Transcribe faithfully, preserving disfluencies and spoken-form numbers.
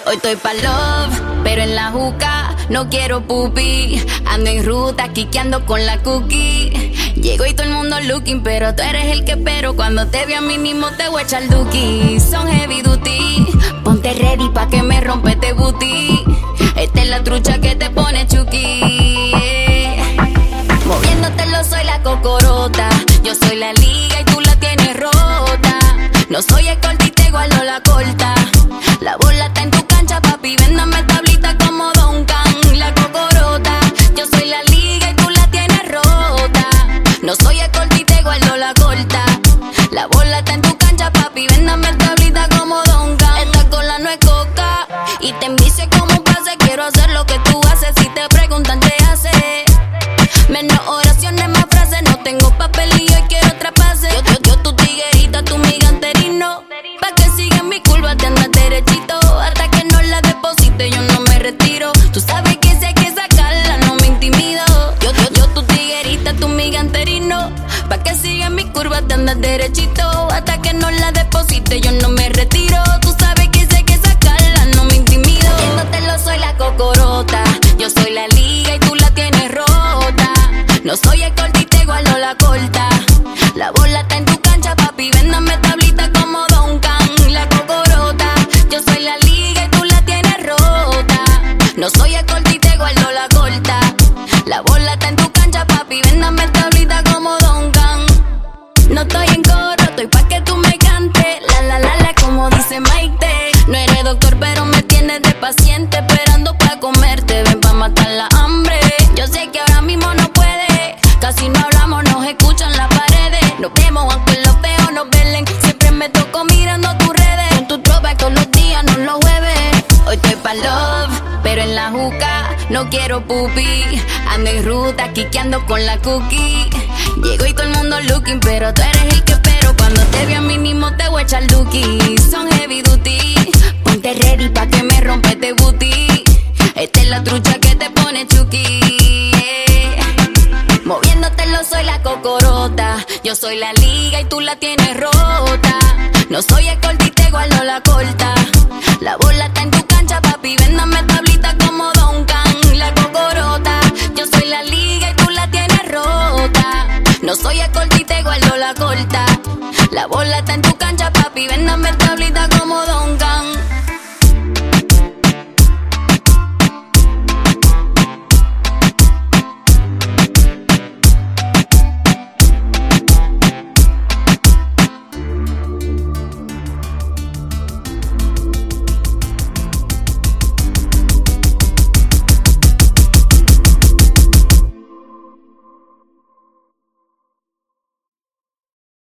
Hoy estoy pa' love, pero en la juca no quiero pupi. Ando en ruta, quiqueando con la cookie. Llego y todo el mundo looking, pero tú eres el que espero. Cuando te vea mínimo te voy a echar duki. Son heavy duty, ponte ready pa' que me rompe este booty. Esta es la trucha que te pone chuki, yeah. Moviéndotelo soy la cocorota. Yo soy la liga y tú la tienes rota. No soy escolta y te guardo la corta. La bola está en tu cancha, papi, véndame tablita como Duncan. La cocorota, yo soy la liga y tú la tienes rota. No soy escolta y te guardo la corta. La bola está en tu cancha, papi, véndame tablita como Duncan. Esta cola no es coca y te envicio como un pase. Quiero hacer lo que tú haces, si te preguntan te hace. Menos oraciones, más frases, no tengo papel y hoy quiero otra pase. Yo, yo, yo tu tiguerita, tu miganterino, pa' que siga en mi curva te andas derechito. Hasta que no la deposite yo no me retiro. Tú sabes que si hay que sacarla no me intimido. Yo, yo, yo tu tiguerita, tu miganterino, pa' que siga en mi curva te andas derechito. Hasta que no la deposite yo no me retiro. Tú sabes que si hay que sacarla no me intimido. Viéndotelo soy la cocorota. Yo soy la liga y tú la tienes rota. No soy escolta y te guardo la corta. La bola está en tu cancha, papi, véndame tablita como Duncan. La cocorota, yo soy la liga y tú la tienes rota. No soy escolta y te guardo la corta. La bola está en tu cancha, papi, véndame tablita como Duncan. No estoy en coro, estoy pa' que tú me cantes. La la la la como dice Maite. No eres doctor pero me tienes de paciente, esperando pa' comerte, ven pa' matar la hambre. Yo sé que ahora mismo no puede, casi no hablamos, nos escuchan las paredes. Nos vemos aunque los feos nos velen. Siempre me toco mirando tus redes. Con tu tropa todos los días, no los jueves. Hoy estoy pa' love, pero en la juca no quiero pupi. Ando en ruta, quiqueando con la cookie. Llego y todo el mundo looking, pero tú eres el que espero. Cuando te vea mínimo te voy a echar duki. Son heavy duty, ponte ready pa' que me rompe este booty. Esta es la trucha que te pone chuki, yeah. Moviéndotelo soy la cocorota. Yo soy la liga y tú la tienes rota. No soy escolta y te guardo la corta. La bola está en tu cancha, papi, véndame